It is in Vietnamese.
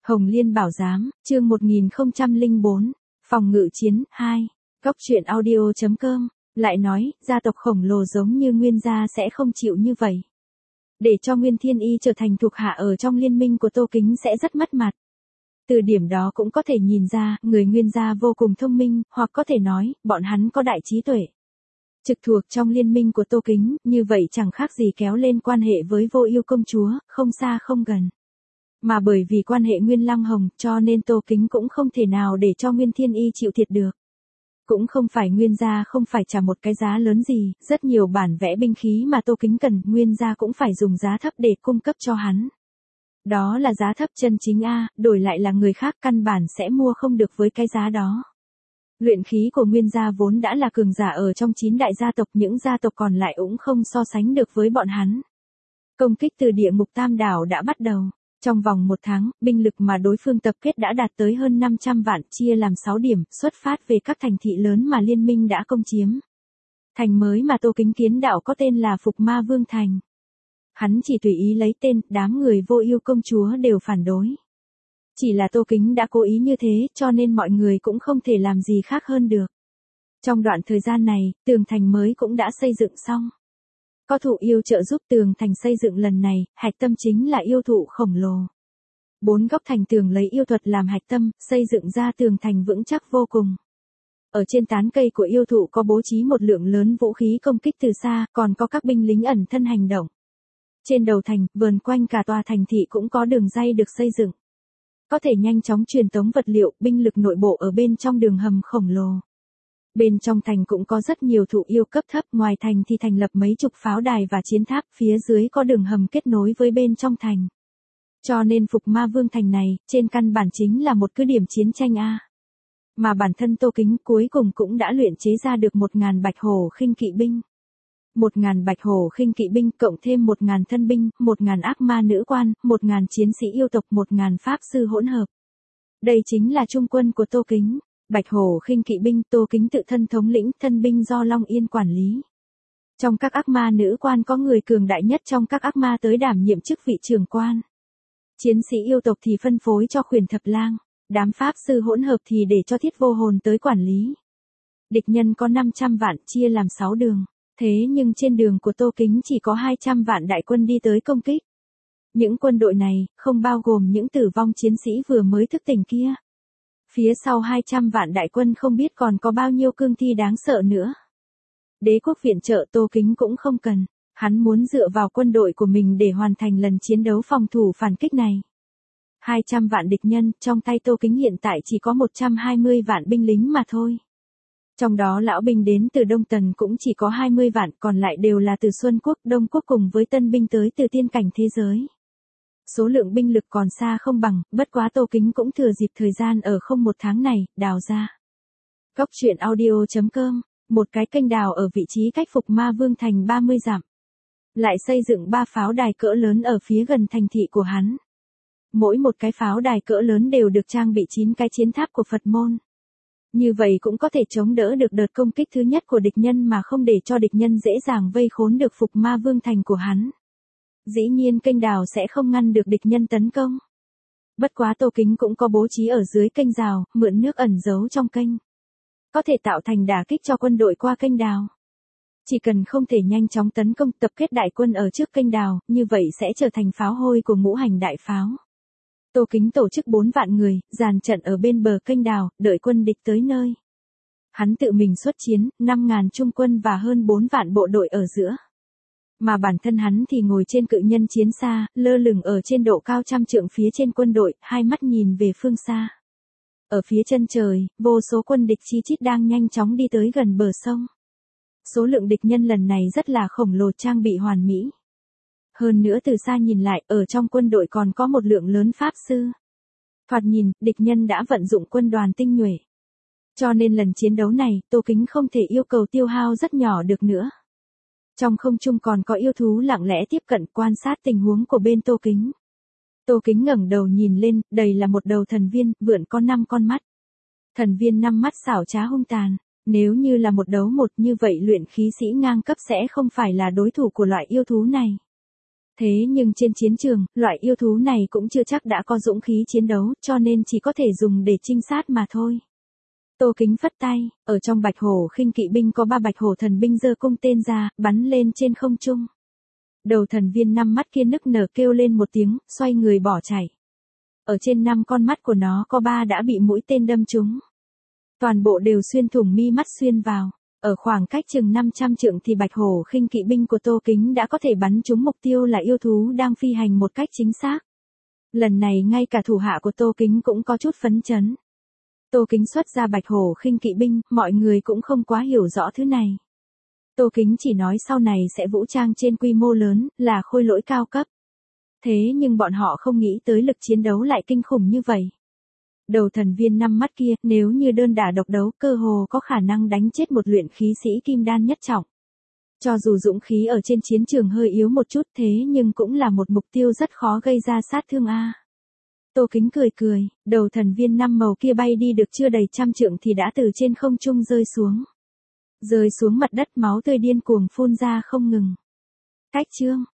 Hồng Liên Bảo Giám, chương 1004, Phòng ngự chiến, 2, Góc truyện audio.com, lại nói, gia tộc khổng lồ giống như Nguyên gia sẽ không chịu như vậy. Để cho Nguyên Thiên Y trở thành thuộc hạ ở trong liên minh của Tô Kính sẽ rất mất mặt. Từ điểm đó cũng có thể nhìn ra, người Nguyên gia vô cùng thông minh, hoặc có thể nói, bọn hắn có đại trí tuệ. Trực thuộc trong liên minh của Tô Kính, như vậy chẳng khác gì kéo lên quan hệ với Vô Ưu công chúa, không xa không gần. Mà bởi vì quan hệ Nguyên Lăng Hồng, cho nên Tô Kính cũng không thể nào để cho Nguyên Thiên Y chịu thiệt được. Cũng không phải Nguyên gia không phải trả một cái giá lớn gì, rất nhiều bản vẽ binh khí mà Tô Kính cần, Nguyên gia cũng phải dùng giá thấp để cung cấp cho hắn. Đó là giá thấp chân chính a, đổi lại là người khác căn bản sẽ mua không được với cái giá đó. Luyện khí của Nguyên gia vốn đã là cường giả ở trong 9 đại gia tộc, những gia tộc còn lại cũng không so sánh được với bọn hắn. Công kích từ địa ngục Tam Đảo đã bắt đầu. Trong vòng 1 tháng, binh lực mà đối phương tập kết đã đạt tới hơn 500 vạn, chia làm 6 điểm, xuất phát về các thành thị lớn mà liên minh đã công chiếm. Thành mới mà Tô Kính kiến đạo có tên là Phục Ma Vương Thành. Hắn chỉ tùy ý lấy tên, đám người Vô Ưu công chúa đều phản đối. Chỉ là Tô Kính đã cố ý như thế, cho nên mọi người cũng không thể làm gì khác hơn được. Trong đoạn thời gian này, tường thành mới cũng đã xây dựng xong. Có thụ yêu trợ giúp tường thành xây dựng lần này, hạch tâm chính là yêu thụ khổng lồ. 4 góc thành tường lấy yêu thuật làm hạch tâm, xây dựng ra tường thành vững chắc vô cùng. Ở trên tán cây của yêu thụ có bố trí một lượng lớn vũ khí công kích từ xa, còn có các binh lính ẩn thân hành động. Trên đầu thành, vờn quanh cả tòa thành thị cũng có đường ray được xây dựng. Có thể nhanh chóng truyền tống vật liệu, binh lực nội bộ ở bên trong đường hầm khổng lồ. Bên trong thành cũng có rất nhiều thụ yêu cấp thấp, ngoài thành thì thành lập mấy chục pháo đài và chiến tháp, phía dưới có đường hầm kết nối với bên trong thành. Cho nên Phục Ma Vương Thành này, trên căn bản chính là một cứ điểm chiến tranh a. Mà bản thân Tô Kính cuối cùng cũng đã luyện chế ra được 1000 bạch hổ khinh kỵ binh. 1000 bạch hổ khinh kỵ binh cộng thêm 1000 thân binh, 1000 ác ma nữ quan, 1000 chiến sĩ yêu tộc, 1000 pháp sư hỗn hợp. Đây chính là trung quân của Tô Kính. Bạch hổ khinh kỵ binh, Tô Kính tự thân thống lĩnh, thân binh do Long Yên quản lý. Trong các ác ma nữ quan có người cường đại nhất trong các ác ma tới đảm nhiệm chức vị trưởng quan. Chiến sĩ yêu tộc thì phân phối cho Khuyển Thập Lang, đám pháp sư hỗn hợp thì để cho Thiết Vô Hồn tới quản lý. Địch nhân có 500 vạn chia làm 6 đường, thế nhưng trên đường của Tô Kính chỉ có 200 vạn đại quân đi tới công kích. Những quân đội này, không bao gồm những tử vong chiến sĩ vừa mới thức tỉnh kia. Phía sau 200 vạn đại quân không biết còn có bao nhiêu cương thi đáng sợ nữa. Đế quốc viện trợ Tô Kính cũng không cần, hắn muốn dựa vào quân đội của mình để hoàn thành lần chiến đấu phòng thủ phản kích này. 200 vạn địch nhân, trong tay Tô Kính hiện tại chỉ có 120 vạn binh lính mà thôi. Trong đó lão binh đến từ Đông Tần cũng chỉ có 20 vạn, còn lại đều là từ Xuân Quốc, Đông Quốc cùng với tân binh tới từ tiên cảnh thế giới. Số lượng binh lực còn xa không bằng, bất quá Tô Kính cũng thừa dịp thời gian ở không 1 tháng này, đào ra. Góc truyện audio.com, một cái kênh đào ở vị trí cách Phục Ma Vương Thành 30 dặm. Lại xây dựng 3 pháo đài cỡ lớn ở phía gần thành thị của hắn. Mỗi một cái pháo đài cỡ lớn đều được trang bị 9 cái chiến tháp của Phật môn. Như vậy cũng có thể chống đỡ được đợt công kích thứ nhất của địch nhân mà không để cho địch nhân dễ dàng vây khốn được Phục Ma Vương Thành của hắn. Dĩ nhiên kênh đào sẽ không ngăn được địch nhân tấn công. Bất quá Tô Kính cũng có bố trí ở dưới kênh rào, mượn nước ẩn giấu trong kênh. Có thể tạo thành đả kích cho quân đội qua kênh đào. Chỉ cần không thể nhanh chóng tấn công tập kết đại quân ở trước kênh đào, như vậy sẽ trở thành pháo hôi của ngũ hành đại pháo. Tô Kính tổ chức 4 vạn người, dàn trận ở bên bờ kênh đào, đợi quân địch tới nơi. Hắn tự mình xuất chiến, 5.000 trung quân và hơn 4 vạn bộ đội ở giữa. Mà bản thân hắn thì ngồi trên cự nhân chiến xa, lơ lửng ở trên độ cao 100 trượng phía trên quân đội, hai mắt nhìn về phương xa. Ở phía chân trời, vô số quân địch chi chít đang nhanh chóng đi tới gần bờ sông. Số lượng địch nhân lần này rất là khổng lồ, trang bị hoàn mỹ. Hơn nữa từ xa nhìn lại, ở trong quân đội còn có một lượng lớn pháp sư. Thoạt nhìn, địch nhân đã vận dụng quân đoàn tinh nhuệ. Cho nên lần chiến đấu này, Tô Kính không thể yêu cầu tiêu hao rất nhỏ được nữa. Trong không trung còn có yêu thú lặng lẽ tiếp cận quan sát tình huống của bên Tô Kính. Tô Kính ngẩng đầu nhìn lên, đây là một đầu thần viên, vượn có 5 con mắt. Thần viên 5 mắt xảo trá hung tàn, nếu như là một đấu một như vậy luyện khí sĩ ngang cấp sẽ không phải là đối thủ của loại yêu thú này. Thế nhưng trên chiến trường, loại yêu thú này cũng chưa chắc đã có dũng khí chiến đấu, cho nên chỉ có thể dùng để trinh sát mà thôi. Tô Kính phất tay, ở trong Bạch Hổ khinh kỵ binh có 3 Bạch Hổ thần binh giơ cung tên ra, bắn lên trên không trung. Đầu thần viên 5 mắt kia nức nở kêu lên một tiếng, xoay người bỏ chạy. Ở trên 5 con mắt của nó có 3 đã bị mũi tên đâm trúng. Toàn bộ đều xuyên thủng mi mắt xuyên vào. Ở khoảng cách chừng 500 trượng thì Bạch Hổ khinh kỵ binh của Tô Kính đã có thể bắn trúng mục tiêu là yêu thú đang phi hành một cách chính xác. Lần này ngay cả thủ hạ của Tô Kính cũng có chút phấn chấn. Tô Kính xuất ra Bạch Hổ khinh kỵ binh, mọi người cũng không quá hiểu rõ thứ này. Tô Kính chỉ nói sau này sẽ vũ trang trên quy mô lớn, là khôi lỗi cao cấp. Thế nhưng bọn họ không nghĩ tới lực chiến đấu lại kinh khủng như vậy. Đầu thần viên 5 mắt kia, nếu như đơn đả độc đấu, cơ hồ có khả năng đánh chết một luyện khí sĩ kim đan nhất trọng. Cho dù dũng khí ở trên chiến trường hơi yếu một chút thế nhưng cũng là một mục tiêu rất khó gây ra sát thương a. Tô Kính cười cười, đầu thần viên 5 màu kia bay đi được chưa đầy 100 trượng thì đã từ trên không trung rơi xuống. Rơi xuống mặt đất máu tươi điên cuồng phun ra không ngừng. Cách chương